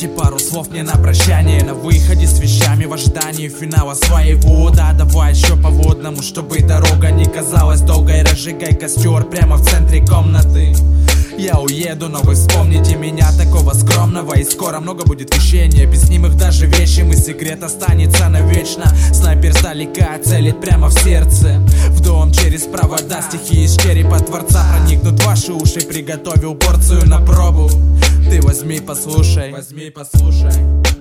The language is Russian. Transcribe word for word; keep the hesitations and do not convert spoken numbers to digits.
Оставьте пару слов мне на прощание, на выходе с вещами в ожидании финала своего. Да, давай еще по водному, чтобы дорога не казалась долгой. Разжигай костер прямо в центре комнаты. Я уеду, но вы вспомните меня такого скромного. И скоро много будет вещей, необъяснимых даже вещей. И секрет останется навечно. Снайпер сдалека целит прямо в сердце. В дом через провода, стихи из черепа Творца проникнут в ваши уши. Приготовил порцию на пробу. Ты возьми, послушай, возьми, послушай.